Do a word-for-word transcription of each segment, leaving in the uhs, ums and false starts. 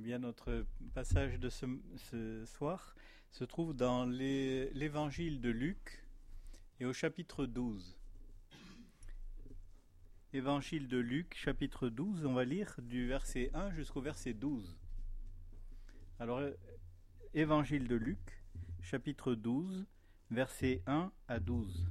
bien, notre passage de ce, ce soir se trouve dans les, l'évangile de Luc et au chapitre douze. Évangile de Luc, chapitre douze, on va lire du verset un jusqu'au verset douze. Alors, évangile de Luc, chapitre douze, versets un à douze.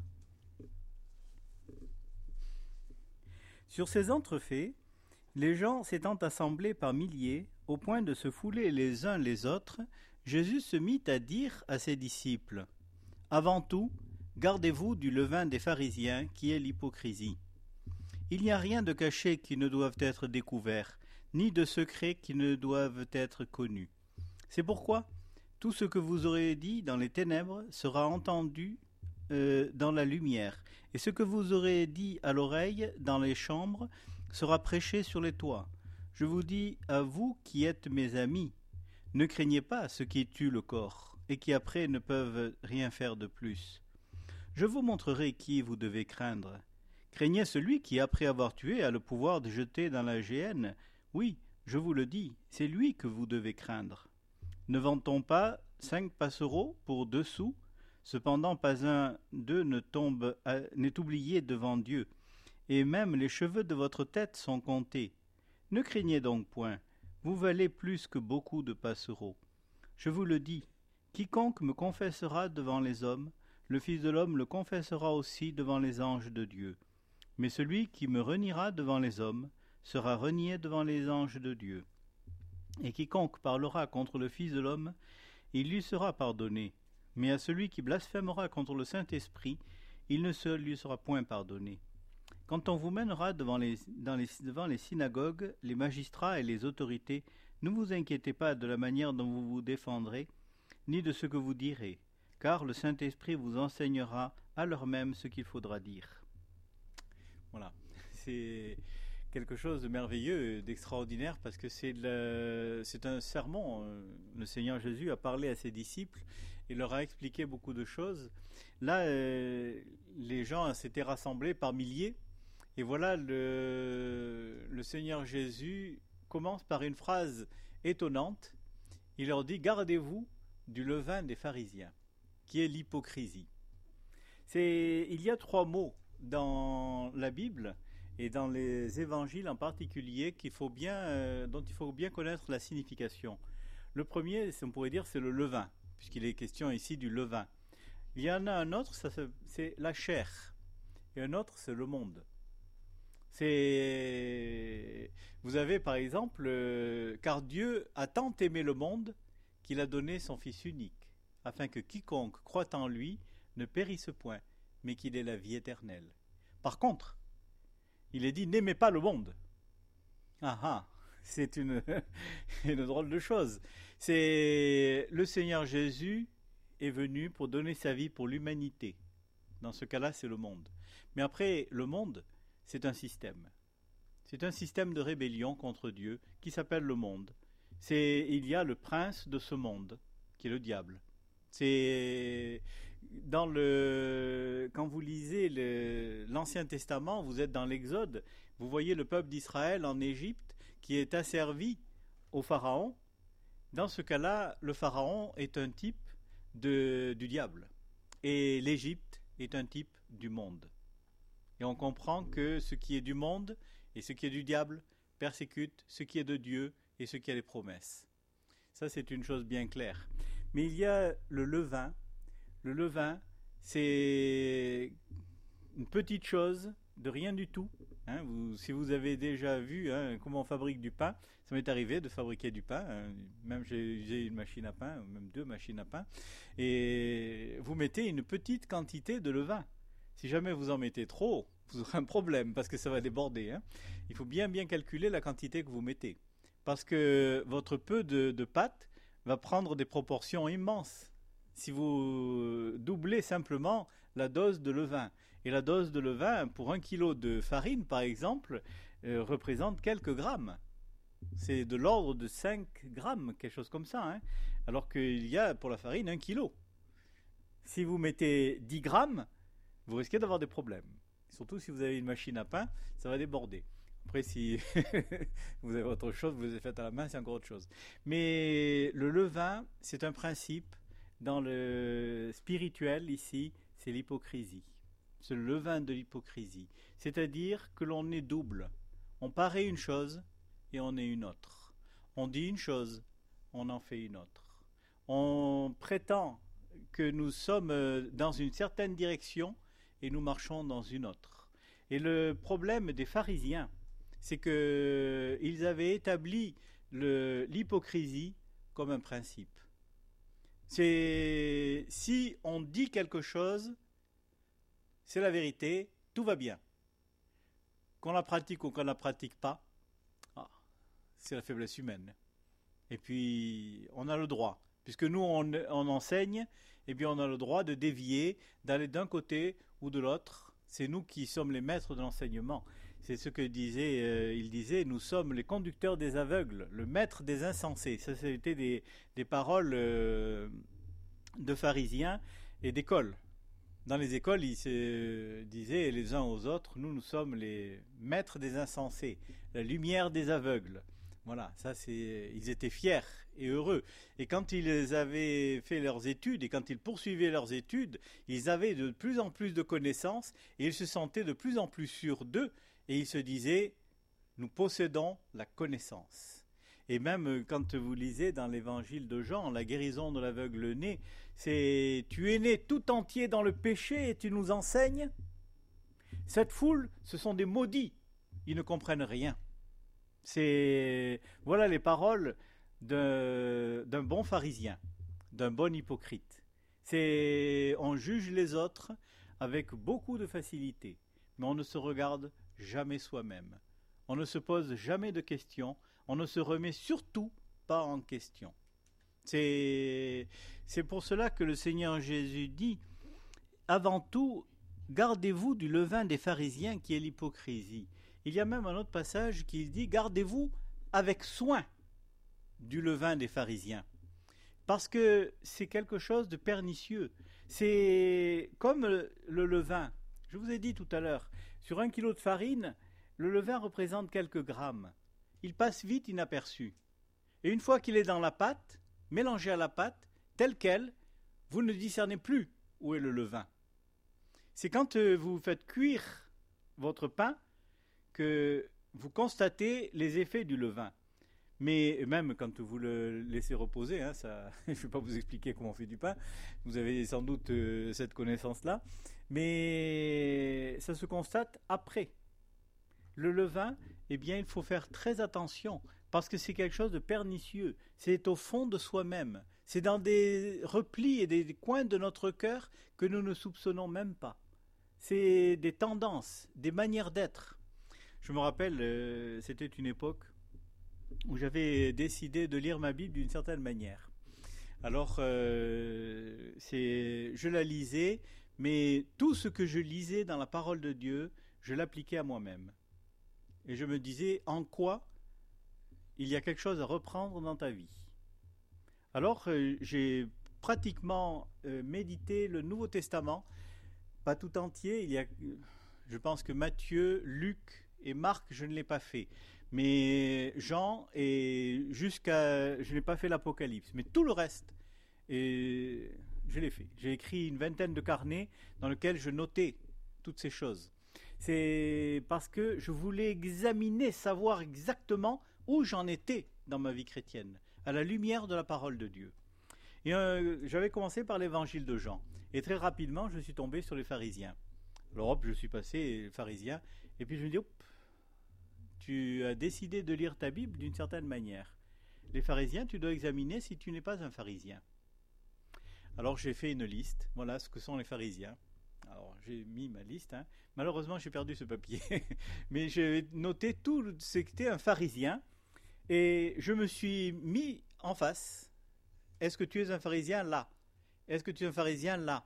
Sur ces entrefaits, les gens s'étant assemblés par milliers, au point de se fouler les uns les autres, Jésus se mit à dire à ses disciples : « Avant tout, gardez-vous du levain des pharisiens, qui est l'hypocrisie. Il n'y a rien de caché qui ne doive être découvert, ni de secret qui ne doivent être connus. C'est pourquoi tout ce que vous aurez dit dans les ténèbres sera entendu euh, dans la lumière, et ce que vous aurez dit à l'oreille dans les chambres sera prêché sur les toits. Je vous dis à vous qui êtes mes amis, ne craignez pas ceux qui tuent le corps, et qui après ne peuvent rien faire de plus. Je vous montrerai qui vous devez craindre. Craignez celui qui, après avoir tué, a le pouvoir de jeter dans la géhenne. Oui, je vous le dis, c'est lui que vous devez craindre. Ne vend-on pas cinq passereaux pour deux sous ? Cependant, pas un d'eux ne tombe à, n'est oublié devant Dieu. Et même les cheveux de votre tête sont comptés. Ne craignez donc point, vous valez plus que beaucoup de passereaux. Je vous le dis, quiconque me confessera devant les hommes, le Fils de l'homme le confessera aussi devant les anges de Dieu. Mais celui qui me reniera devant les hommes sera renié devant les anges de Dieu. Et quiconque parlera contre le Fils de l'homme, il lui sera pardonné. Mais à celui qui blasphémera contre le Saint-Esprit, il ne se lui sera point pardonné. Quand on vous mènera devant les, dans les, devant les synagogues, les magistrats et les autorités, ne vous inquiétez pas de la manière dont vous vous défendrez, ni de ce que vous direz, car le Saint-Esprit vous enseignera à l'heure même ce qu'il faudra dire. Voilà, c'est quelque chose de merveilleux, d'extraordinaire, parce que c'est, le, c'est un sermon. Le Seigneur Jésus a parlé à ses disciples et leur a expliqué beaucoup de choses. Là, euh, les gens s'étaient rassemblés par milliers. Et voilà, le, le Seigneur Jésus commence par une phrase étonnante. Il leur dit : « Gardez-vous du levain des pharisiens, qui est l'hypocrisie. » C'est, il y a trois mots dans la Bible et dans les évangiles en particulier qu'il faut bien, euh, dont il faut bien connaître la signification. Le premier, on pourrait dire, c'est le levain, puisqu'il est question ici du levain. Il y en a un autre, ça, c'est la chair, et un autre, c'est le monde. C'est... Vous avez par exemple, euh, car Dieu a tant aimé le monde qu'il a donné son Fils unique, afin que quiconque croit en lui ne périsse point, mais qu'il ait la vie éternelle. Par contre, il est dit : n'aimez pas le monde. Ah ah, c'est une, une drôle de chose. C'est le Seigneur Jésus est venu pour donner sa vie pour l'humanité. Dans ce cas-là, c'est le monde. Mais après, le monde, c'est un système. C'est un système de rébellion contre Dieu qui s'appelle le monde. C'est, il y a le prince de ce monde, qui est le diable. C'est dans le, quand vous lisez le, l'Ancien Testament, vous êtes dans l'Exode, vous voyez le peuple d'Israël en Égypte qui est asservi au Pharaon. Dans ce cas-là, le Pharaon est un type de, du diable. Et l'Égypte est un type du monde. Et on comprend que ce qui est du monde et ce qui est du diable persécute ce qui est de Dieu et ce qui a les promesses. Ça, c'est une chose bien claire. Mais il y a le levain. Le levain, c'est une petite chose de rien du tout. Hein, vous, si vous avez déjà vu hein, comment on fabrique du pain, ça m'est arrivé de fabriquer du pain. Hein, même j'ai, j'ai une machine à pain, même deux machines à pain. Et vous mettez une petite quantité de levain. Si jamais vous en mettez trop, vous aurez un problème parce que ça va déborder. Hein. Il faut bien bien calculer la quantité que vous mettez. Parce que votre peu de, de pâte va prendre des proportions immenses. Si vous doublez simplement la dose de levain. Et la dose de levain, pour un kilo de farine, par exemple, euh, représente quelques grammes. C'est de l'ordre de cinq grammes, quelque chose comme ça. Hein. Alors qu'il y a pour la farine un kilo. Si vous mettez dix grammes, vous risquez d'avoir des problèmes. Surtout si vous avez une machine à pain, ça va déborder. Après, si vous avez autre chose, vous les faites à la main, c'est encore autre chose. Mais le levain, c'est un principe dans le spirituel ici, c'est l'hypocrisie. C'est le levain de l'hypocrisie. C'est-à-dire que l'on est double. On paraît une chose et on est une autre. On dit une chose, on en fait une autre. On prétend que nous sommes dans une certaine direction et nous marchons dans une autre. Et le problème des pharisiens, c'est qu'ils avaient établi le, l'hypocrisie comme un principe. C'est si on dit quelque chose, c'est la vérité, tout va bien. Qu'on la pratique ou qu'on ne la pratique pas, ah, c'est la faiblesse humaine. Et puis, on a le droit. Puisque nous, on, on enseigne, et bien on a le droit de dévier, d'aller d'un côté ou de l'autre. C'est nous qui sommes les maîtres de l'enseignement. C'est ce que disait, euh, il disait, nous sommes les conducteurs des aveugles, le maître des insensés. Ça, c'était des, des paroles euh, de pharisiens et d'écoles. Dans les écoles, ils se disaient les uns aux autres, nous, nous sommes les maîtres des insensés, la lumière des aveugles. Voilà, ça c'est, ils étaient fiers et heureux. Et quand ils avaient fait leurs études et quand ils poursuivaient leurs études, ils avaient de plus en plus de connaissances et ils se sentaient de plus en plus sûrs d'eux et ils se disaient, nous possédons la connaissance. Et même quand vous lisez dans l'évangile de Jean, la guérison de l'aveugle né, c'est tu es né tout entier dans le péché et tu nous enseignes. Cette foule, ce sont des maudits, ils ne comprennent rien. C'est voilà les paroles d'un, d'un bon pharisien, d'un bon hypocrite. C'est on juge les autres avec beaucoup de facilité, mais on ne se regarde jamais soi-même. On ne se pose jamais de questions, on ne se remet surtout pas en question. C'est, c'est pour cela que le Seigneur Jésus dit, avant tout, gardez-vous du levain des pharisiens qui est l'hypocrisie. Il y a même un autre passage qui dit, gardez-vous avec soin du levain des pharisiens. Parce que c'est quelque chose de pernicieux. C'est comme le levain. Je vous ai dit tout à l'heure, sur un kilo de farine, le levain représente quelques grammes. Il passe vite inaperçu. Et une fois qu'il est dans la pâte, mélangé à la pâte, tel quel, vous ne discernez plus où est le levain. C'est quand vous faites cuire votre pain que vous constatez les effets du levain. Mais même quand vous le laissez reposer, hein, ça, je ne vais pas vous expliquer comment on fait du pain, vous avez sans doute euh, cette connaissance-là, mais ça se constate après. Le levain, eh bien, il faut faire très attention, parce que c'est quelque chose de pernicieux, c'est au fond de soi-même, c'est dans des replis et des coins de notre cœur que nous ne soupçonnons même pas. C'est des tendances, des manières d'être. Je me rappelle, euh, c'était une époque où j'avais décidé de lire ma Bible d'une certaine manière. Alors, euh, c'est, je la lisais, mais tout ce que je lisais dans la parole de Dieu, je l'appliquais à moi-même. Et je me disais, en quoi il y a quelque chose à reprendre dans ta vie. Alors, euh, j'ai pratiquement euh, médité le Nouveau Testament, pas tout entier. Il y a, je pense que Matthieu, Luc et Marc, je ne l'ai pas fait. Mais Jean et jusqu'à, je n'ai pas fait l'Apocalypse, mais tout le reste, et je l'ai fait. J'ai écrit une vingtaine de carnets dans lesquels je notais toutes ces choses. C'est parce que je voulais examiner, savoir exactement où j'en étais dans ma vie chrétienne, à la lumière de la parole de Dieu. Et euh, j'avais commencé par l'évangile de Jean, et très rapidement, je suis tombé sur les pharisiens. Alors hop, je suis passé pharisien, et puis je me dis, hop, tu as décidé de lire ta Bible d'une certaine manière. Les pharisiens, tu dois examiner si tu n'es pas un pharisien. Alors j'ai fait une liste, voilà ce que sont les pharisiens. Alors j'ai mis ma liste, hein. Malheureusement j'ai perdu ce papier, mais j'ai noté tout ce qu'était un pharisien, et je me suis mis en face. Est-ce que tu es un pharisien là? Est-ce que tu es un pharisien là?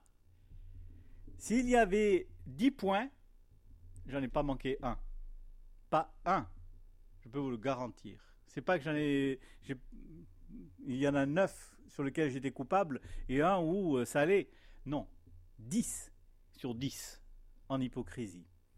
S'il y avait dix points, j'en ai pas manqué un. Pas un, je peux vous le garantir. C'est pas que j'en ai, j'ai, il y en a neuf sur lesquels j'étais coupable et un où euh, ça allait. Non, dix sur dix en hypocrisie.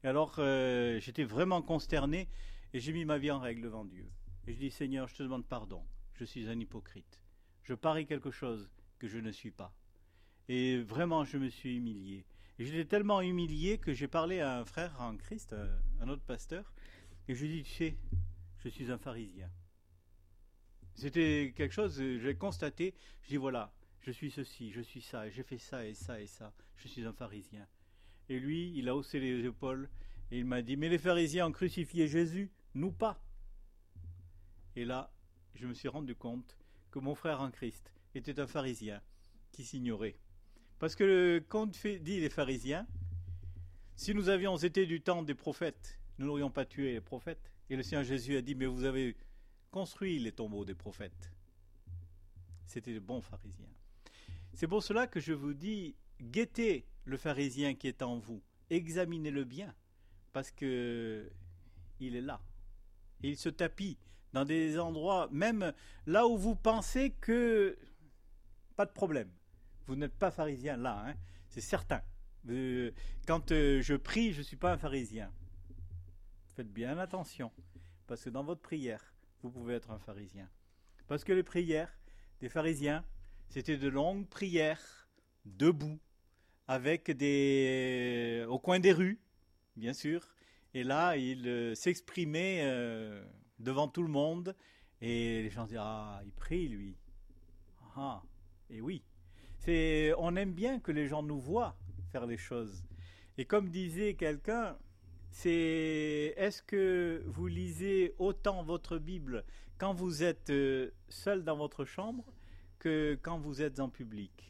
Et alors, euh, j'étais vraiment consterné et j'ai mis ma vie en règle devant Dieu. Et je dis, Seigneur, je te demande pardon. Je suis un hypocrite. Je parie quelque chose que je ne suis pas. Et vraiment, je me suis humilié. Et j'étais tellement humilié que j'ai parlé à un frère en Christ, un autre pasteur, et je lui ai dit, tu sais, je suis un pharisien. C'était quelque chose, j'ai constaté, je dis, voilà, je suis ceci, je suis ça, j'ai fait ça et ça et ça, je suis un pharisien. Et lui, il a haussé les épaules et il m'a dit, mais les pharisiens ont crucifié Jésus, nous pas. Et là, je me suis rendu compte que mon frère en Christ était un pharisien qui s'ignorait. Parce que quand on dit les pharisiens, si nous avions été du temps des prophètes, nous n'aurions pas tué les prophètes. Et le Seigneur Jésus a dit, mais vous avez construit les tombeaux des prophètes. C'était de bons pharisiens. C'est pour cela que je vous dis, guettez le pharisien qui est en vous, examinez-le bien, parce que il est là. Et il se tapit dans des endroits, même là où vous pensez que pas de problème. Vous n'êtes pas pharisien là, hein, c'est certain. Euh, quand euh, je prie, je ne suis pas un pharisien. Faites bien attention, parce que dans votre prière, vous pouvez être un pharisien. Parce que les prières des pharisiens, c'était de longues prières, debout, avec des au coin des rues, bien sûr. Et là, il euh, s'exprimait euh, devant tout le monde, et les gens disaient, ah, il prie lui. Ah, et oui. C'est, on aime bien que les gens nous voient faire les choses. Et comme disait quelqu'un, c'est est-ce que vous lisez autant votre Bible quand vous êtes euh, seul dans votre chambre que quand vous êtes en public?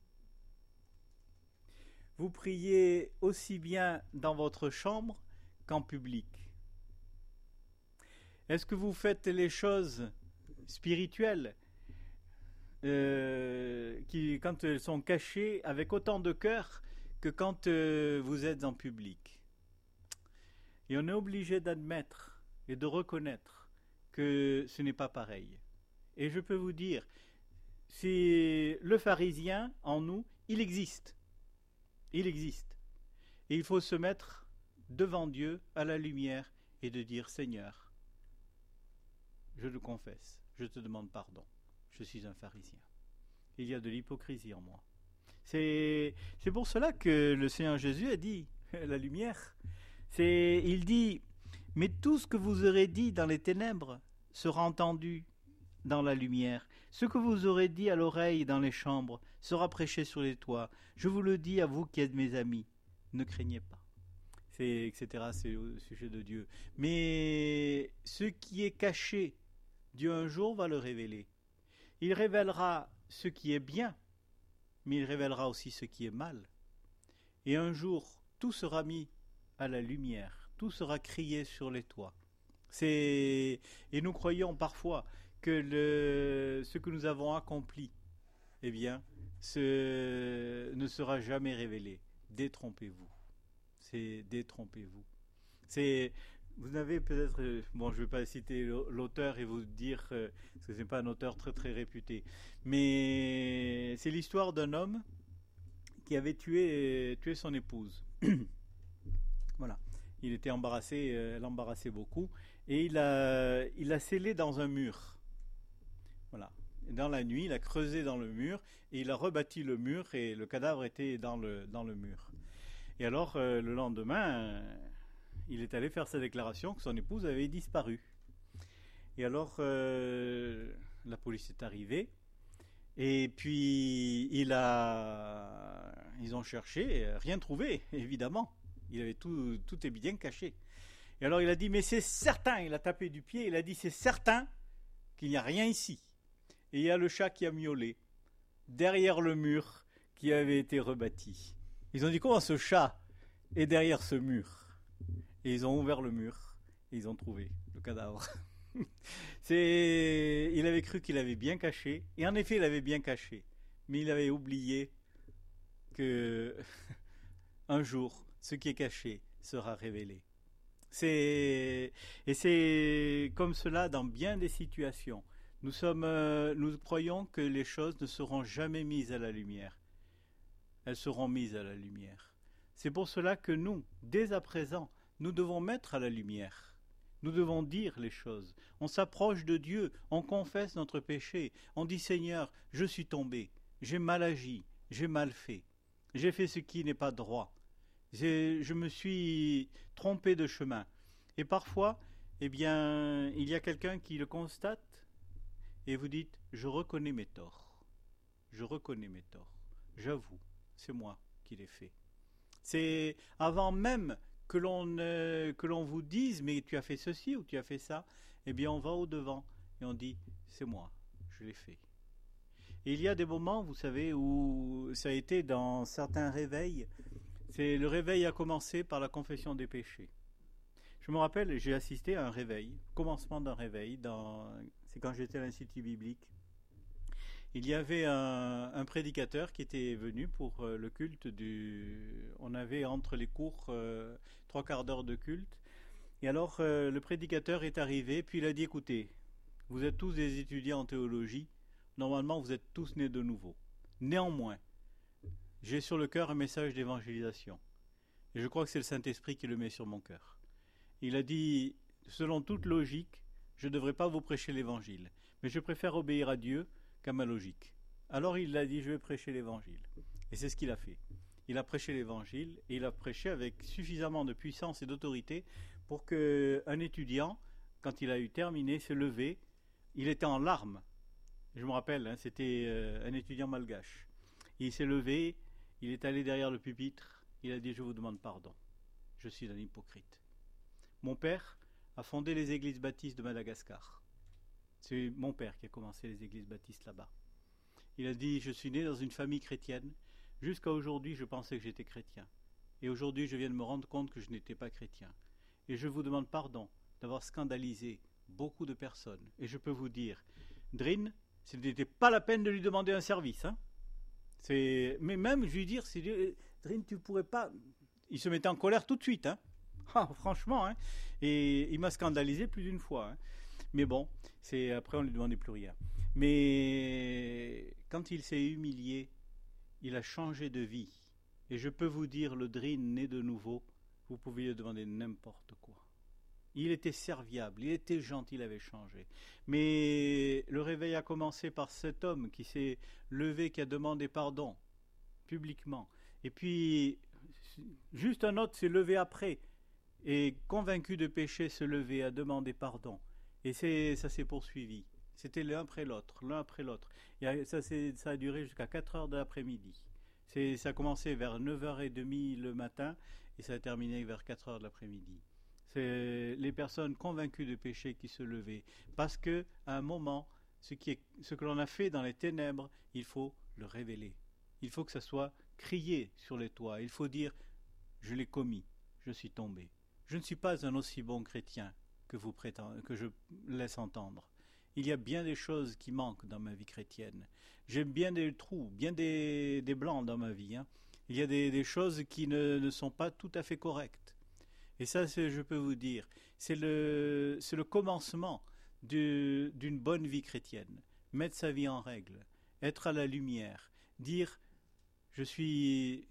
Vous priez aussi bien dans votre chambre qu'en public. Est-ce que vous faites les choses spirituelles euh, qui, quand elles sont cachées, avec autant de cœur que quand euh, vous êtes en public? Et on est obligé d'admettre et de reconnaître que ce n'est pas pareil. Et je peux vous dire, c'est le pharisien en nous, il existe. Il existe. Et il faut se mettre devant Dieu à la lumière et de dire, Seigneur, je le confesse, je te demande pardon. Je suis un pharisien. Il y a de l'hypocrisie en moi. C'est, c'est pour cela que le Seigneur Jésus a dit, la lumière, c'est, il dit, mais tout ce que vous aurez dit dans les ténèbres sera entendu dans la lumière. Ce que vous aurez dit à l'oreille dans les chambres sera prêché sur les toits. Je vous le dis à vous qui êtes mes amis, ne craignez pas. C'est, et cetera. C'est au sujet de Dieu. Mais ce qui est caché, Dieu un jour va le révéler. Il révélera ce qui est bien, mais il révélera aussi ce qui est mal. Et un jour, tout sera mis à la lumière, tout sera crié sur les toits. C'est... Et nous croyons parfois que le... ce que nous avons accompli, eh bien, ce... ne sera jamais révélé. Détrompez-vous. C'est détrompez-vous. C'est... Vous avez peut-être, bon, je ne vais pas citer l'auteur et vous dire, euh, parce que ce n'est pas un auteur très très réputé, mais c'est l'histoire d'un homme qui avait tué, tué son épouse. Voilà, il était embarrassé, euh, elle l'embarrassait beaucoup, et il a, il l'a scellé dans un mur. Voilà, et dans la nuit, il a creusé dans le mur, et il a rebâti le mur, et le cadavre était dans le, dans le mur. Et alors, euh, le lendemain... Euh, il est allé faire sa déclaration que son épouse avait disparu. Et alors, euh, la police est arrivée. Et puis, il a, ils ont cherché, rien trouvé, évidemment. Il avait tout, tout est bien caché. Et alors, il a dit, mais c'est certain, il a tapé du pied, il a dit, c'est certain qu'il n'y a rien ici. Et il y a le chat qui a miaulé, derrière le mur qui avait été rebâti. Ils ont dit, comment ce chat est derrière ce mur ? Et ils ont ouvert le mur et ils ont trouvé le cadavre. C'est... Il avait cru qu'il avait bien caché, et en effet il avait bien caché, mais il avait oublié que un jour ce qui est caché sera révélé. C'est... Et c'est comme cela dans bien des situations. Nous sommes, euh, nous croyons que les choses ne seront jamais mises à la lumière. Elles seront mises à la lumière. C'est pour cela que nous, dès à présent, nous devons mettre à la lumière. Nous devons dire les choses. On s'approche de Dieu, on confesse notre péché. On dit Seigneur, je suis tombé, j'ai mal agi, j'ai mal fait. J'ai fait ce qui n'est pas droit. J'ai, je me suis trompé de chemin. Et parfois, eh bien, il y a quelqu'un qui le constate et vous dites, je reconnais mes torts. Je reconnais mes torts. J'avoue, c'est moi qui l'ai fait. C'est avant même que l'on, euh, que l'on vous dise, mais tu as fait ceci ou tu as fait ça, eh bien, on va au-devant et on dit, c'est moi, je l'ai fait. Et il y a des moments, vous savez, où ça a été dans certains réveils. C'est, le réveil a commencé par la confession des péchés. Je me rappelle, j'ai assisté à un réveil, commencement d'un réveil, dans, c'est quand j'étais à l'Institut biblique. Il y avait un, un prédicateur qui était venu pour euh, le culte du... On avait entre les cours euh, trois quarts d'heure de culte. Et alors euh, le prédicateur est arrivé, puis il a dit, écoutez, vous êtes tous des étudiants en théologie, normalement vous êtes tous nés de nouveau. Néanmoins, j'ai sur le cœur un message d'évangélisation. Et je crois que c'est le Saint-Esprit qui le met sur mon cœur. Il a dit, selon toute logique, je ne devrais pas vous prêcher l'évangile, mais je préfère obéir à Dieu qu'à ma logique. Alors il a dit, je vais prêcher l'évangile. Et c'est ce qu'il a fait. Il a prêché l'évangile, et il a prêché avec suffisamment de puissance et d'autorité pour qu'un étudiant, quand il a eu terminé, se levait. Il était en larmes. Je me rappelle, hein, c'était euh, un étudiant malgache. Il s'est levé, il est allé derrière le pupitre, il a dit, je vous demande pardon. Je suis un hypocrite. Mon père a fondé les églises baptistes de Madagascar. C'est mon père qui a commencé les églises baptistes là-bas. Il a dit, je suis né dans une famille chrétienne. Jusqu'à aujourd'hui, je pensais que j'étais chrétien. Et aujourd'hui, je viens de me rendre compte que je n'étais pas chrétien. Et je vous demande pardon d'avoir scandalisé beaucoup de personnes. Et je peux vous dire, Drin, ce n'était pas la peine de lui demander un service. Hein. C'est... Mais même, je lui dire, c'est... Drin, tu pourrais pas... Il se mettait en colère tout de suite. Hein. Ah, franchement. Hein. Et il m'a scandalisé plus d'une fois. Hein. Mais bon, c'est... après, on ne lui demandait plus rien. Mais quand il s'est humilié, il a changé de vie. Et je peux vous dire, le Drin né de nouveau, vous pouvez lui demander n'importe quoi. Il était serviable, il était gentil, il avait changé. Mais le réveil a commencé par cet homme qui s'est levé, qui a demandé pardon, publiquement. Et puis, juste un autre s'est levé après, et convaincu de péché, se lever, a demandé pardon. Et c'est, ça s'est poursuivi. C'était l'un après l'autre, l'un après l'autre. Et ça, c'est, ça a duré jusqu'à quatre heures de l'après-midi. C'est, ça a commencé vers neuf heures trente le matin, et ça a terminé vers quatre heures de l'après-midi. C'est les personnes convaincues de péché qui se levaient. Parce que, à un moment, ce, qui est, ce que l'on a fait dans les ténèbres, il faut le révéler. Il faut que ça soit crié sur les toits. Il faut dire, je l'ai commis, je suis tombé. Je ne suis pas un aussi bon chrétien que, vous prétend, que je laisse entendre. Il y a bien des choses qui manquent dans ma vie chrétienne. J'ai bien des trous, bien des, des blancs dans ma vie. Hein. Il y a des, des choses qui ne, ne sont pas tout à fait correctes. Et ça, c'est, je peux vous dire, c'est le, c'est le commencement de, d'une bonne vie chrétienne. Mettre sa vie en règle, être à la lumière, dire « je suis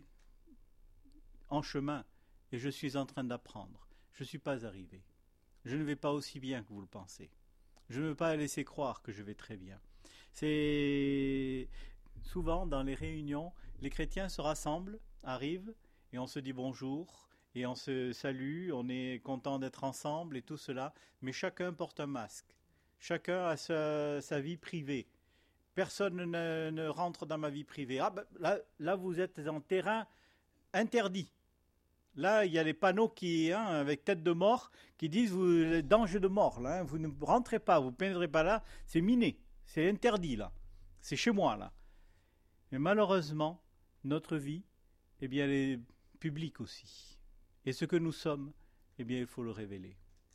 en chemin et je suis en train d'apprendre. Je ne suis pas arrivé. Je ne vais pas aussi bien que vous le pensez. Je ne veux pas laisser croire que je vais très bien. » C'est souvent dans les réunions, les chrétiens se rassemblent, arrivent et on se dit bonjour. Et on se salue, on est content d'être ensemble et tout cela, mais chacun porte un masque. Chacun a sa, sa vie privée. Personne ne, ne rentre dans ma vie privée. Ah ben, là, là, vous êtes en terrain interdit. Là, il y a les panneaux qui, hein, avec tête de mort qui disent vous, danger de mort. Là, hein, vous ne rentrez pas, vous ne pénétrez pas là, c'est miné, c'est interdit là. C'est chez moi là. Mais malheureusement, notre vie, eh bien, elle est publique aussi. Et ce que nous sommes, eh bien, il faut le révéler.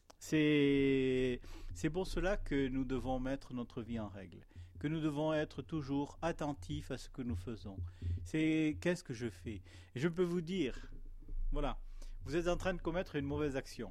C'est, c'est pour cela que nous devons mettre notre vie en règle, que nous devons être toujours attentifs à ce que nous faisons. C'est qu'est-ce que je fais ? Et je peux vous dire, voilà, vous êtes en train de commettre une mauvaise action.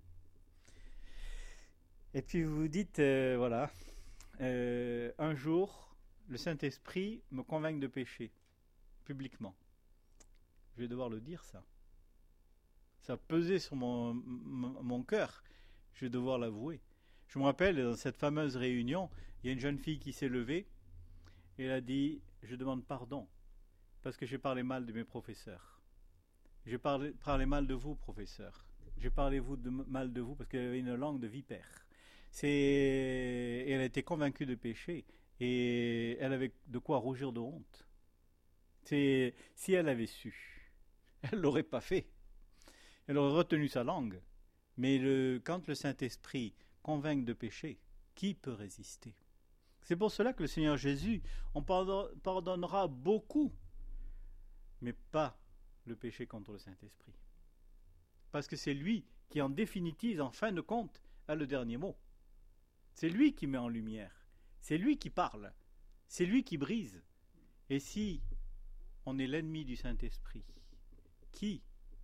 Et puis vous vous dites, euh, voilà, euh, un jour, le Saint-Esprit me convainc de pécher, publiquement. Je vais devoir le dire ça. Ça a pesé sur mon, mon, mon cœur, je vais devoir l'avouer. Je me rappelle, dans cette fameuse réunion, il y a une jeune fille qui s'est levée et elle a dit « Je demande pardon parce que j'ai parlé mal de mes professeurs. J'ai parlé, parlé mal de vous, professeur. J'ai parlé vous de, mal de vous parce qu'elle avait une langue de vipère. » C'est... Et elle a été convaincue de péché et elle avait de quoi rougir de honte. C'est... Si elle avait su, elle ne l'aurait pas fait. Elle aurait retenu sa langue. Mais le... quand le Saint-Esprit convainc de péché, qui peut résister? C'est pour cela que le Seigneur Jésus, on pardonnera beaucoup, mais pas le péché contre le Saint-Esprit. Parce que c'est lui qui, en définitive, en fin de compte, a le dernier mot. C'est lui qui met en lumière. C'est lui qui parle. C'est lui qui brise. Et si on est l'ennemi du Saint-Esprit, qui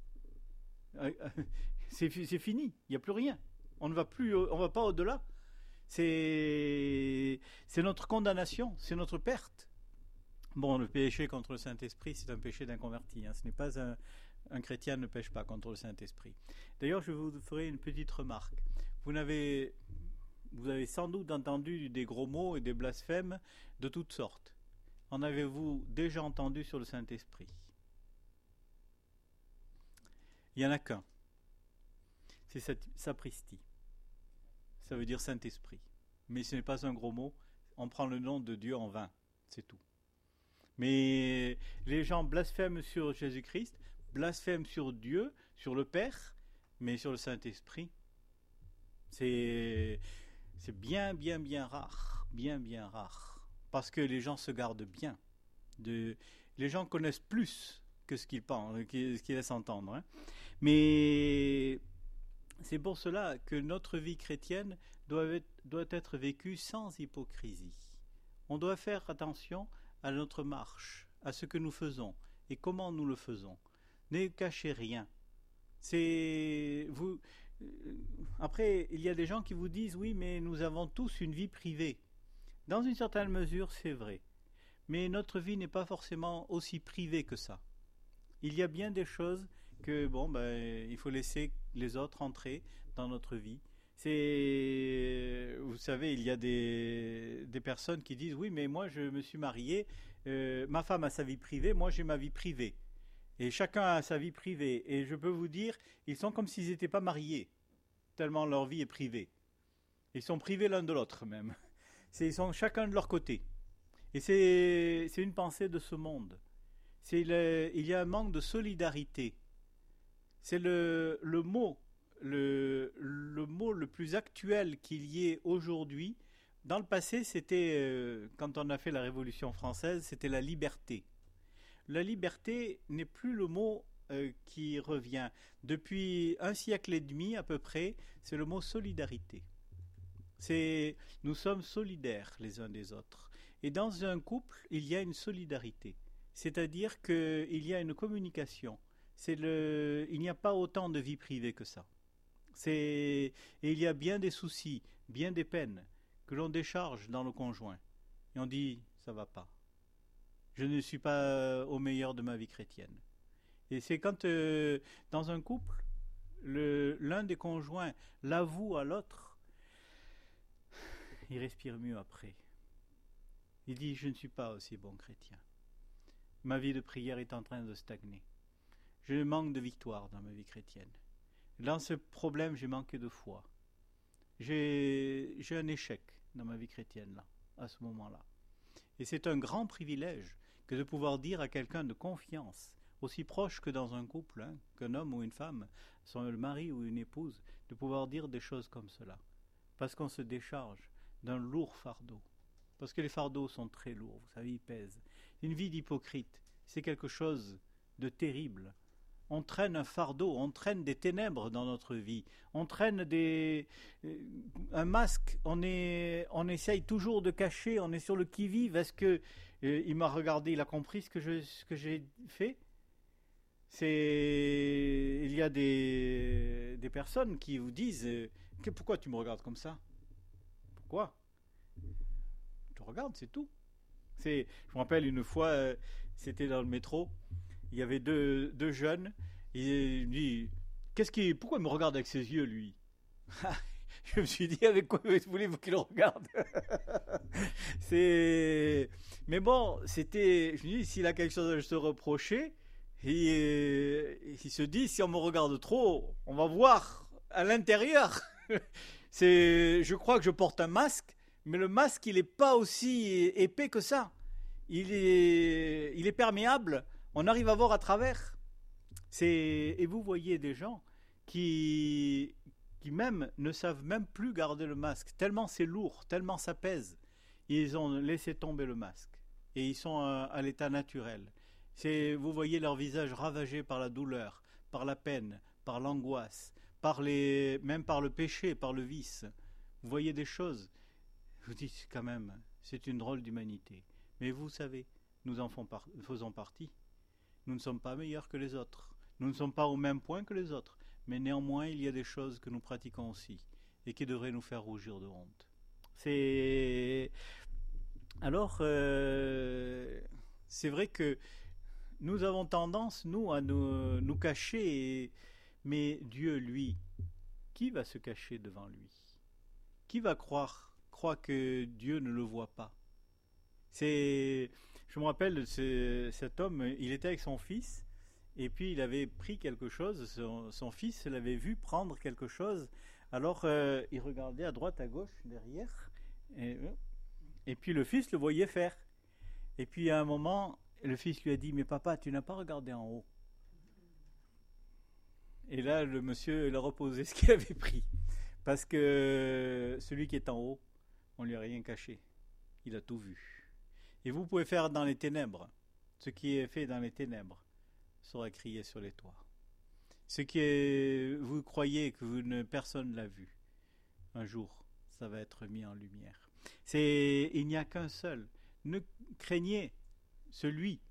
c'est, c'est fini, il n'y a plus rien. On ne va plus, on va pas au-delà. C'est, c'est notre condamnation, c'est notre perte. Bon, le péché contre le Saint-Esprit, c'est un péché d'inconverti. Hein. Ce n'est pas un, un chrétien ne pêche pas contre le Saint-Esprit. D'ailleurs, je vous ferai une petite remarque. Vous n'avez, vous avez sans doute entendu des gros mots et des blasphèmes de toutes sortes. En avez-vous déjà entendu sur le Saint-Esprit? Il n'y en a qu'un. C'est sapristi. Ça veut dire Saint-Esprit. Mais ce n'est pas un gros mot. On prend le nom de Dieu en vain. C'est tout. Mais les gens blasphèment sur Jésus-Christ, blasphèment sur Dieu, sur le Père, mais sur le Saint-Esprit, c'est, c'est bien, bien, bien rare. Bien, bien rare. Parce que les gens se gardent bien. De, les gens connaissent plus que ce qu'ils pensent, ce qu'ils laissent entendre. Hein. Mais c'est pour cela que notre vie chrétienne doit être, doit être vécue sans hypocrisie. On doit faire attention à notre marche, à ce que nous faisons et comment nous le faisons. Ne cachez rien. C'est vous. Après, il y a des gens qui vous disent oui, mais nous avons tous une vie privée. Dans une certaine mesure, c'est vrai. Mais notre vie n'est pas forcément aussi privée que ça. Il y a bien des choses que bon, ben, il faut laisser les autres entrer dans notre vie. C'est, vous savez, il y a des, des personnes qui disent oui, mais moi je me suis marié, euh, ma femme a sa vie privée, moi j'ai ma vie privée. Et chacun a sa vie privée. Et je peux vous dire, ils sont comme s'ils n'étaient pas mariés, tellement leur vie est privée. Ils sont privés l'un de l'autre même. C'est, ils sont chacun de leur côté. Et c'est, c'est une pensée de ce monde. C'est le, il y a un manque de solidarité. C'est le, le mot, le, le mot le plus actuel qu'il y ait aujourd'hui. Dans le passé, c'était, euh, quand on a fait la Révolution française, c'était la liberté. La liberté n'est plus le mot euh, qui revient. Depuis un siècle et demi à peu près, c'est le mot solidarité. C'est, nous sommes solidaires les uns des autres. Et dans un couple, il y a une solidarité. C'est-à-dire qu'il y a une communication. C'est le, il n'y a pas autant de vie privée que ça. C'est, et il y a bien des soucis, bien des peines que l'on décharge dans le conjoint. Et on dit, ça va pas. Je ne suis pas au meilleur de ma vie chrétienne. Et c'est quand, euh, dans un couple, le, l'un des conjoints l'avoue à l'autre, il respire mieux après. Il dit, je ne suis pas aussi bon chrétien. Ma vie de prière est en train de stagner. Je manque de victoire dans ma vie chrétienne. Dans ce problème, j'ai manqué de foi. J'ai, j'ai un échec dans ma vie chrétienne, là, à ce moment-là. Et c'est un grand privilège que de pouvoir dire à quelqu'un de confiance, aussi proche que dans un couple, hein, qu'un homme ou une femme, son le mari ou une épouse, de pouvoir dire des choses comme cela. Parce qu'on se décharge d'un lourd fardeau. Parce que les fardeaux sont très lourds, vous savez, ils pèsent. Une vie d'hypocrite, c'est quelque chose de terrible. On traîne un fardeau, on traîne des ténèbres dans notre vie, on traîne des, un masque, on, est, on essaye toujours de cacher, on est sur le qui-vive. Est-ce que euh, il m'a regardé, il a compris ce que, je, ce que j'ai fait? C'est, il y a des, des personnes qui vous disent euh, que, pourquoi tu me regardes comme ça? Pourquoi? Je te regarde, c'est tout. C'est, je me rappelle une fois, euh, c'était dans le métro, il y avait deux, deux jeunes, il me dit, qu'est-ce qui, pourquoi il me regarde avec ses yeux, lui? Je me suis dit, avec quoi voulez-vous qu'il regarde? C'est... Mais bon, c'était... Je me dis, s'il a quelque chose à se reprocher, il, il se dit, si on me regarde trop, on va voir à l'intérieur. C'est... Je crois que je porte un masque, mais le masque, il n'est pas aussi épais que ça. Il est, il est perméable. On arrive à voir à travers. C'est... Et vous voyez des gens qui... qui même ne savent même plus garder le masque, tellement c'est lourd, tellement ça pèse. Ils ont laissé tomber le masque et ils sont à, à l'état naturel. C'est, vous voyez leur visage ravagé par la douleur, par la peine, par l'angoisse, par les, même par le péché, par le vice. Vous voyez des choses. Vous dites quand même, c'est une drôle d'humanité. Mais vous savez, nous en faisons partie. Nous ne sommes pas meilleurs que les autres. Nous ne sommes pas au même point que les autres. Mais néanmoins, il y a des choses que nous pratiquons aussi et qui devraient nous faire rougir de honte. C'est... Alors, euh, c'est vrai que nous avons tendance, nous, à nous, nous cacher. Et... Mais Dieu, lui, qui va se cacher devant lui? Qui va croire, croire que Dieu ne le voit pas? C'est... Je me rappelle de ce, cet homme, il était avec son fils. Et puis il avait pris quelque chose, son, son fils l'avait vu prendre quelque chose, alors euh, il regardait à droite, à gauche, derrière, et, et puis le fils le voyait faire. Et puis à un moment, le fils lui a dit, mais papa, tu n'as pas regardé en haut? Et là, le monsieur, il a reposé ce qu'il avait pris, parce que celui qui est en haut, on lui a rien caché, il a tout vu. Et vous pouvez faire dans les ténèbres, ce qui est fait dans les ténèbres sera crié sur les toits. Ce que vous croyez que vous ne, personne ne l'a vu, un jour, ça va être mis en lumière. C'est, il n'y a qu'un seul. Ne craignez celui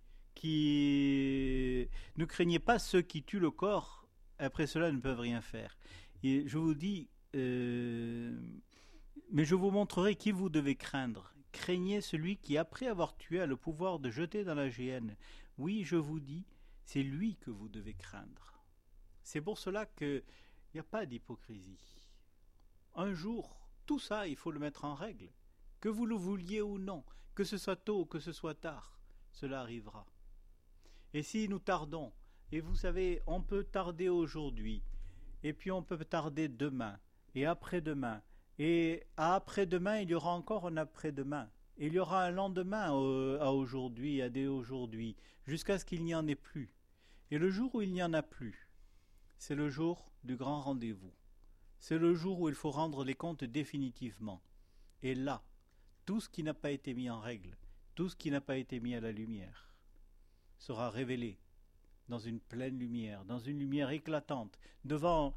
qui... Ne craignez pas ceux qui tuent le corps, après cela ne peuvent rien faire. Et je vous dis, euh, mais je vous montrerai qui vous devez craindre. Craignez celui qui, après avoir tué, a le pouvoir de jeter dans la géhenne. Oui, je vous dis, c'est lui que vous devez craindre. C'est pour cela qu'il n'y a pas d'hypocrisie. Un jour, tout ça, il faut le mettre en règle. Que vous le vouliez ou non, que ce soit tôt ou que ce soit tard, cela arrivera. Et si nous tardons, et vous savez, on peut tarder aujourd'hui, et puis on peut tarder demain, et après-demain, et à après-demain, il y aura encore un après-demain. Il y aura un lendemain à aujourd'hui, à dès aujourd'hui, jusqu'à ce qu'il n'y en ait plus. Et le jour où il n'y en a plus, c'est le jour du grand rendez-vous. C'est le jour où il faut rendre les comptes définitivement. Et là, tout ce qui n'a pas été mis en règle, tout ce qui n'a pas été mis à la lumière, sera révélé dans une pleine lumière, dans une lumière éclatante, devant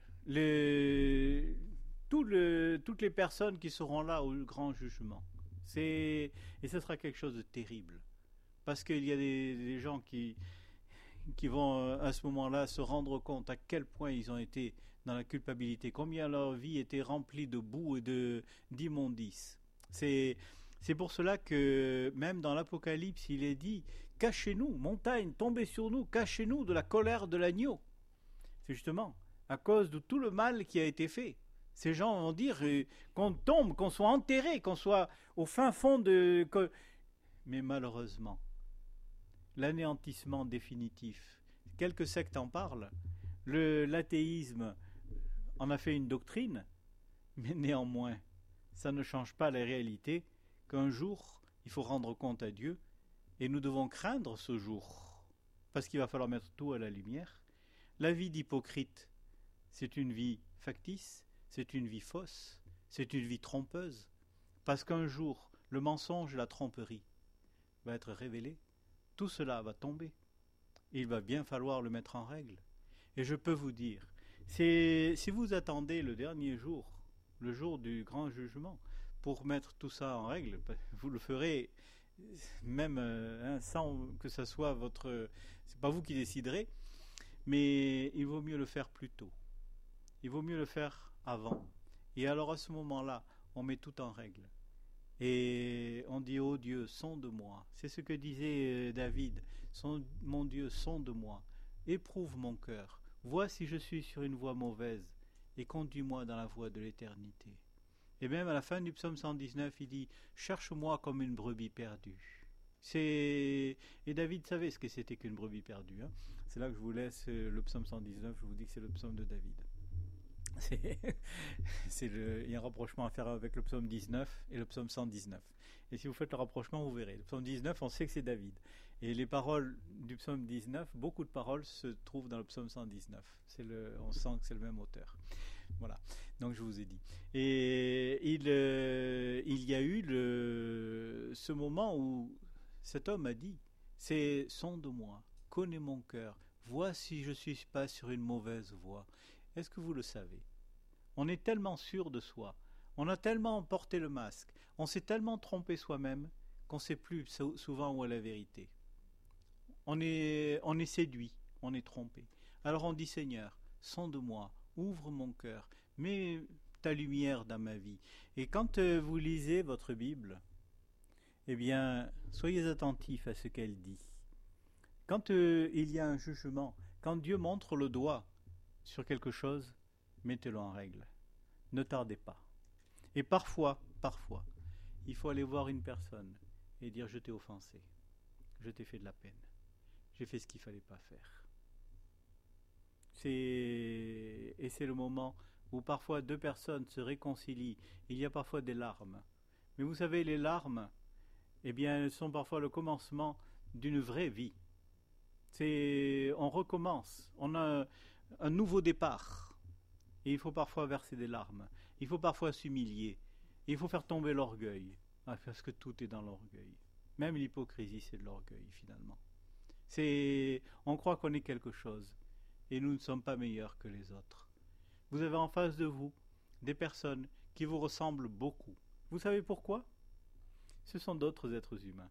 les, tout le, toutes les personnes qui seront là au grand jugement. C'est, et ce sera quelque chose de terrible. Parce qu'il y a des, des gens qui... qui vont à ce moment-là se rendre compte à quel point ils ont été dans la culpabilité, combien leur vie était remplie de boue et de, d'immondices. C'est, c'est pour cela que même dans l'Apocalypse, il est dit « Cachez-nous, montagne, tombez sur nous, cachez-nous de la colère de l'agneau ». C'est justement à cause de tout le mal qui a été fait. Ces gens vont dire euh, qu'on tombe, qu'on soit enterré, qu'on soit au fin fond de... Que... Mais malheureusement, l'anéantissement définitif. Quelques sectes en parlent. Le, l'athéisme en a fait une doctrine, mais néanmoins, ça ne change pas la réalité qu'un jour, il faut rendre compte à Dieu, et nous devons craindre ce jour, parce qu'il va falloir mettre tout à la lumière. La vie d'hypocrite, c'est une vie factice, c'est une vie fausse, c'est une vie trompeuse, parce qu'un jour, le mensonge et la tromperie va être révélé. Tout cela va tomber. Il va bien falloir le mettre en règle. Et je peux vous dire, c'est, si vous attendez le dernier jour, le jour du grand jugement, pour mettre tout ça en règle, vous le ferez même hein, sans que ça soit votre... C'est pas vous qui déciderez, mais il vaut mieux le faire plus tôt. Il vaut mieux le faire avant. Et alors à ce moment-là, on met tout en règle. Et on dit, oh Dieu, sonde-moi. C'est ce que disait David. Mon Dieu, sonde-moi. Éprouve mon cœur. vois si je suis sur une voie mauvaise, et conduis-moi dans la voie de l'éternité. Et même à la fin du psaume cent dix-neuf, il dit « Cherche-moi comme une brebis perdue ». C'est... Et David savait ce que c'était qu'une brebis perdue. Hein. C'est là que je vous laisse le psaume cent dix-neuf, je vous dis que c'est le psaume de David. C'est, c'est le, il y a un rapprochement à faire avec le psaume dix-neuf et le psaume cent dix-neuf. Et si vous faites le rapprochement, vous verrez. Le psaume dix-neuf, on sait que c'est David. Et les paroles du psaume dix-neuf, beaucoup de paroles se trouvent dans le psaume cent dix-neuf. C'est le, on sent que c'est le même auteur. Voilà, donc je vous ai dit. Et il, euh, il y a eu le, ce moment où cet homme a dit, c'est sonde-moi, connais mon cœur, vois si je ne suis pas sur une mauvaise voie. Est-ce que vous le savez? On est tellement sûr de soi, on a tellement porté le masque, on s'est tellement trompé soi-même qu'on ne sait plus souvent où est la vérité. On est, on est séduit, on est trompé. Alors on dit Seigneur, sonde-moi, ouvre mon cœur, mets ta lumière dans ma vie. Et quand euh, vous lisez votre Bible, eh bien, soyez attentifs à ce qu'elle dit. Quand euh, il y a un jugement, quand Dieu montre le doigt sur quelque chose, mettez-le en règle. Ne tardez pas. Et parfois, parfois, il faut aller voir une personne et dire « Je t'ai offensé, je t'ai fait de la peine, j'ai fait ce qu'il ne fallait pas faire ». C'est... Et c'est le moment où parfois deux personnes se réconcilient. Il y a parfois des larmes. Mais vous savez, les larmes, eh bien, elles sont parfois le commencement d'une vraie vie. C'est... On recommence, on a un nouveau départ. Et il faut parfois verser des larmes. Il faut parfois s'humilier. Il faut faire tomber l'orgueil. Parce que tout est dans l'orgueil. Même l'hypocrisie, c'est de l'orgueil, finalement. C'est... On croit qu'on est quelque chose. Et nous ne sommes pas meilleurs que les autres. Vous avez en face de vous des personnes qui vous ressemblent beaucoup. Vous savez pourquoi? Ce sont d'autres êtres humains.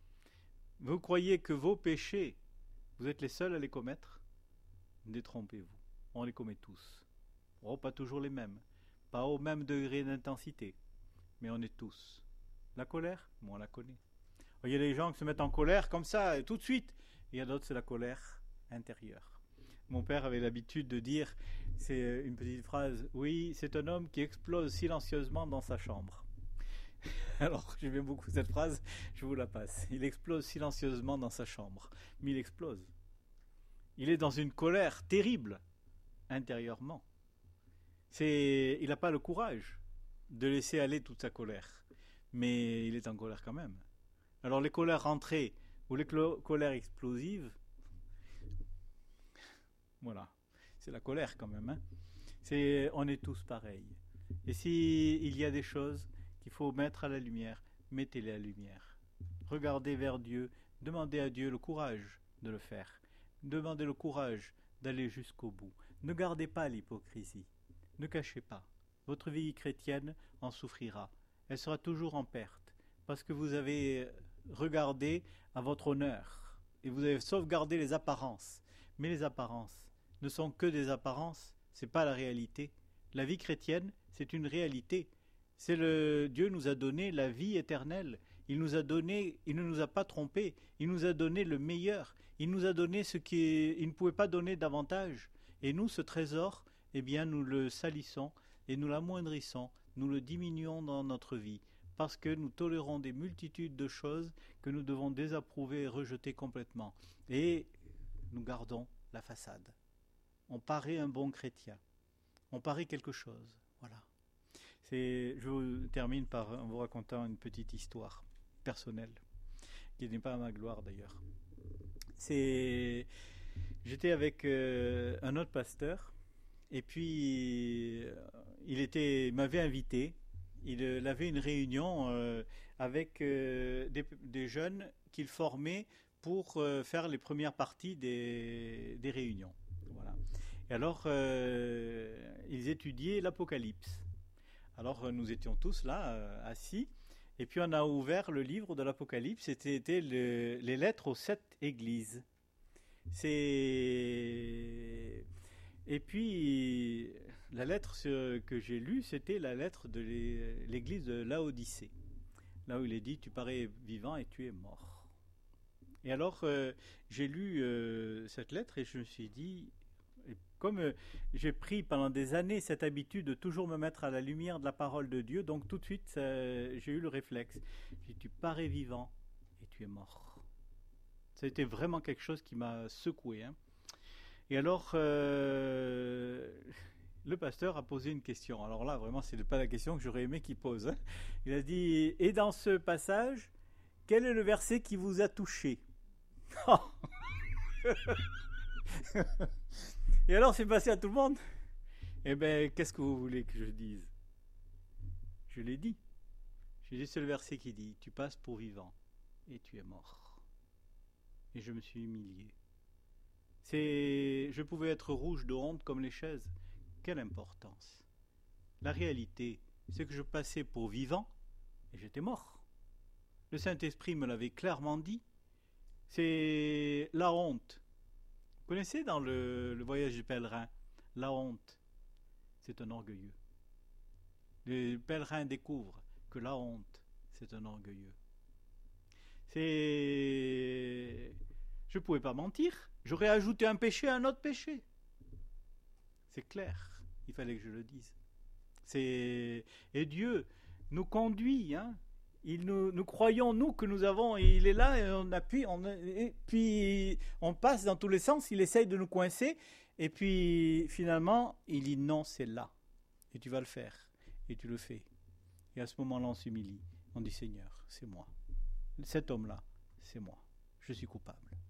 Vous croyez que vos péchés, vous êtes les seuls à les commettre? Détrompez-vous. On les commet tous. Oh, pas toujours les mêmes. Pas au même degré d'intensité. Mais on est tous. La colère, moi on la connais. Il y a des gens qui se mettent en colère comme ça, tout de suite. Il y a d'autres, c'est la colère intérieure. Mon père avait l'habitude de dire, c'est une petite phrase, oui, c'est un homme qui explose silencieusement dans sa chambre. Alors, j'aime beaucoup cette phrase, je vous la passe. Il explose silencieusement dans sa chambre, mais il explose. Il est dans une colère terrible, intérieurement. C'est, il n'a pas le courage de laisser aller toute sa colère, mais il est en colère quand même. Alors, les colères rentrées ou les clo- colères explosives, voilà, c'est la colère quand même. Hein. C'est, on est tous pareils. Et s'il y a des choses qu'il faut mettre à la lumière, mettez-les à la lumière. Regardez vers Dieu, demandez à Dieu le courage de le faire. Demandez le courage d'aller jusqu'au bout. Ne gardez pas l'hypocrisie. Ne cachez pas. Votre vie chrétienne en souffrira. Elle sera toujours en perte. Parce que vous avez regardé à votre honneur. Et vous avez sauvegardé les apparences. Mais les apparences ne sont que des apparences, c'est pas la réalité. La vie chrétienne, c'est une réalité. C'est le Dieu nous a donné la vie éternelle. Il nous a donné, il ne nous a pas trompés. Il nous a donné le meilleur. Il nous a donné ce qu'il ne pouvait pas donner davantage. Et nous, ce trésor, eh bien, nous le salissons et nous l'amoindrissons. Nous le diminuons dans notre vie parce que nous tolérons des multitudes de choses que nous devons désapprouver et rejeter complètement. Et nous gardons la façade. On paraît un bon chrétien. On paraît quelque chose. Voilà. C'est, je vous termine par en vous racontant une petite histoire personnelle, qui n'est pas à ma gloire d'ailleurs. C'est, j'étais avec euh, un autre pasteur, et puis euh, il était, il m'avait invité. Il, il avait une réunion euh, avec euh, des, des jeunes qu'il formait pour euh, faire les premières parties des, des réunions. Voilà. Et alors, euh, ils étudiaient l'Apocalypse. Alors, euh, nous étions tous là, euh, assis, et puis on a ouvert le livre de l'Apocalypse, c'était le, les lettres aux sept églises. C'est... Et puis, la lettre que j'ai lue, c'était la lettre de l'église de Laodicée, là où il est dit « Tu parais vivant et tu es mort ». Et alors, euh, j'ai lu euh, cette lettre et je me suis dit, Et comme euh, j'ai pris pendant des années cette habitude de toujours me mettre à la lumière de la parole de Dieu, donc tout de suite euh, j'ai eu le réflexe. J'ai dit, tu parais vivant et tu es mort. Ça a été vraiment quelque chose qui m'a secoué. Hein. Et alors, euh, le pasteur a posé une question. Alors là, vraiment, ce n'est pas la question que j'aurais aimé qu'il pose. Hein. Il a dit, et dans ce passage, quel est le verset qui vous a touché? Et alors, c'est passé à tout le monde. Eh bien, qu'est-ce que vous voulez que je dise? Je l'ai dit. J'ai dit, c'est le verset qui dit, tu passes pour vivant et tu es mort. Et je me suis humilié. C'est, je pouvais être rouge de honte comme les chaises. Quelle importance! La réalité, c'est que je passais pour vivant et j'étais mort. Le Saint-Esprit me l'avait clairement dit. C'est la honte. Vous connaissez dans le, le voyage du pèlerin, la honte, c'est un orgueilleux. Le pèlerin découvre que la honte, c'est un orgueilleux. C'est... Je ne pouvais pas mentir. J'aurais ajouté un péché à un autre péché. C'est clair. Il fallait que je le dise. C'est... Et Dieu nous conduit. Hein. Il nous, nous croyons, nous, que nous avons... Et il est là et on appuie. On, et puis on passe dans tous les sens. Il essaye de nous coincer. Et puis finalement, il dit non, c'est là. Et tu vas le faire. Et tu le fais. Et à ce moment-là, on s'humilie. On dit Seigneur, c'est moi. Cet homme-là, c'est moi. Je suis coupable.